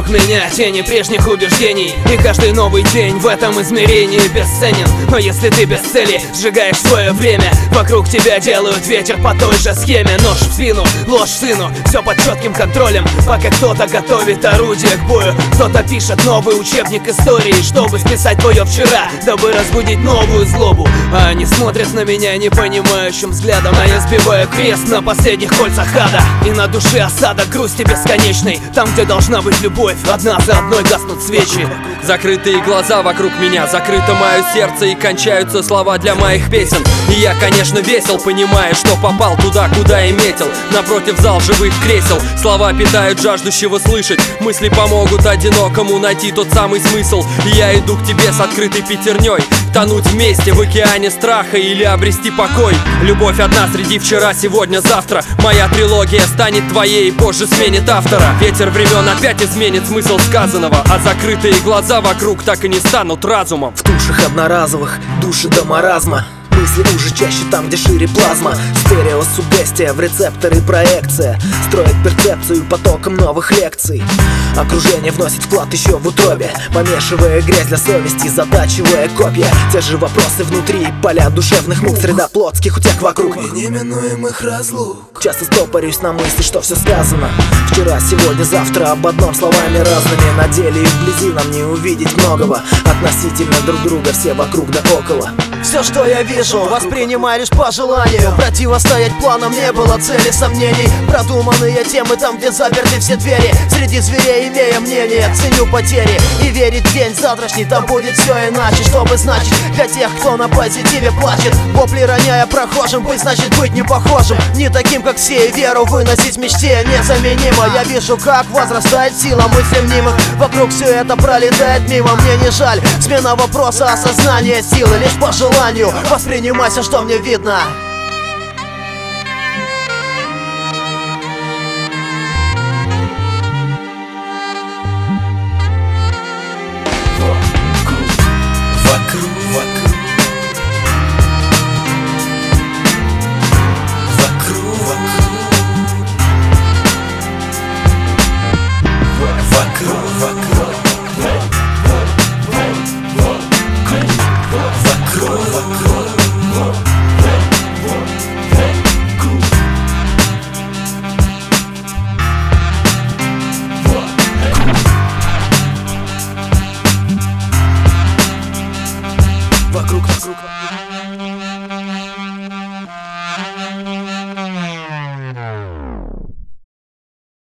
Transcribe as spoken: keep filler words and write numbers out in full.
Вокруг меня тени прежних убеждений, и каждый новый день в этом измерении бесценен. Но если ты без цели сжигаешь свое время, вокруг тебя делают ветер по той же схеме. Нож в спину, ложь в сыну, все под четким контролем. Пока кто-то готовит орудие к бою, кто-то пишет новый учебник истории, чтобы списать твое вчера, дабы разбудить новую злобу. А они смотрят на меня непонимающим взглядом, а я сбиваю крест на последних кольцах ада. И на душе осадок грусти бесконечной. Там, где должна быть любовь, одна за одной гаснут свечи. Закрытые глаза вокруг меня, закрыто мое сердце, и кончаются слова для моих песен. И я, конечно, весел, понимая, что попал туда, куда и метил. Напротив зал живых кресел, слова питают жаждущего слышать. Мысли помогут одинокому найти тот самый смысл. И я иду к тебе с открытой пятерней, тонуть вместе в океане страха или обрести покой. Любовь одна среди вчера, сегодня, завтра. Моя трилогия станет твоей и позже сменит автора. Ветер времен опять изменит смысл сказанного, а закрытые глаза вокруг так и не станут разумом. В тушах одноразовых, души до маразма. Мысли уже чаще там, где шире плазма. Стереосуггестия в рецепторы проекция строит перцепцию потоком новых лекций. Окружение вносит вклад еще в утробе, помешивая грязь для совести, затачивая копья. Те же вопросы внутри, поля душевных мук, среда плотских утех вокруг и неминуемых разлук. Часто стопорюсь на мысли, что все сказано вчера, сегодня, завтра, об одном словами разными. На деле и вблизи нам не увидеть многого относительно друг друга, все вокруг да около. Все, что я вижу, воспринимай лишь по желанию. Противостоять планам не было цели, сомнений. Продуманные темы там, где заперты все двери. Среди зверей, имея мнение, ценю потери и верить в день завтрашний, там будет все иначе. Чтобы значить для тех, кто на позитиве плачет, вопли роняя прохожим, быть значит быть не похожим, не таким, как все, и веру выносить в мечте незаменимо. Я вижу, как возрастает сила мыслей мнимых. Вокруг все это пролетает мимо, мне не жаль. Смена вопроса, осознание силы лишь по желанию. Воспринимайся, что мне видно.